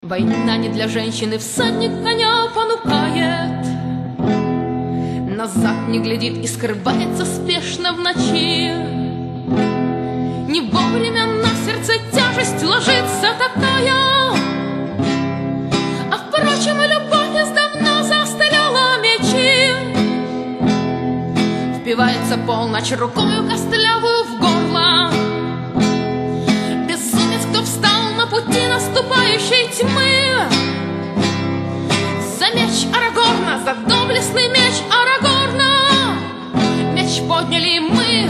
Война не для женщины, всадник коня понукает, назад не глядит и скрывается спешно в ночи. Не вовремя на сердце тяжесть ложится такая, а впрочем и любовь издавна заостыляла мечи. Впивается полночь рукою костлявую в горло, безумец, кто встал на пути наступающей тьмы. За меч Арагорна, за доблестный меч Арагорна, меч подняли мы,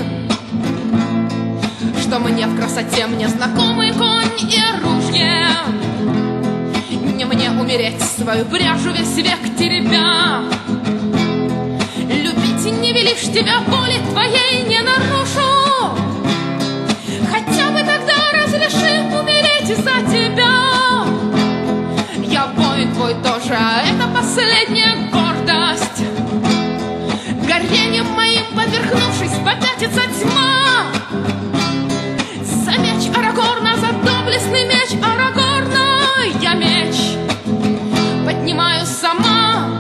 что мне в красоте мне знакомый конь и оружие. Не мне умереть, свою пряжу весь век теребя. Любить не велишь, тебя воли твоей не нарушу, хотя бы тогда разреши умереть за тебя. Я воин твой тоже, а это последняя гордость. Горением моим поверхнувшись, попятится тьма. За меч Арагорна, за доблестный меч Арагорна, я меч поднимаю сама.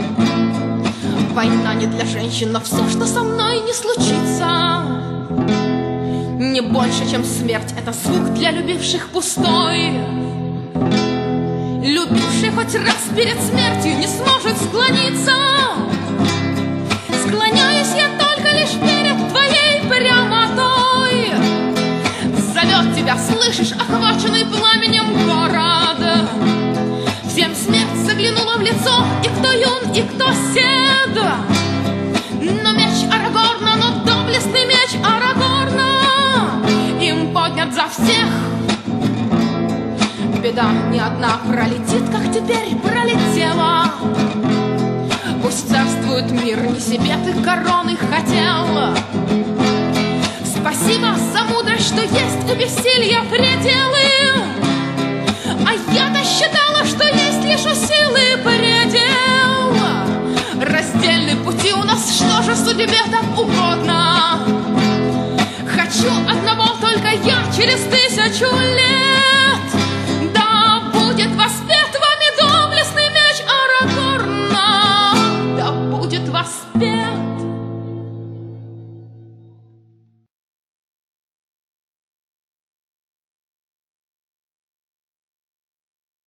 Война не для женщин, но все, что со мной не случится, не больше, чем смерть, это звук для любивших пустой. Любивший хоть раз перед смертью не сможет склониться. Склоняюсь я только лишь перед твоей прямотой. Зовет тебя, слышишь, охваченный пламенем город. Всем смерть заглянула в лицо, и кто юн, и кто сед. Но меч Арагорна, но доблестный меч Арагорна им поднят за всех. Беда не одна пролетит, как теперь пролетела. Пусть царствует мир, не себе ты короны хотел. Спасибо за мудрость, что есть у бессилья пределы. А я-то считала, что есть лишь у силы предел. Раздельны пути у нас, что же судьбе так угодно. Хочу одного только я через 1000 лет.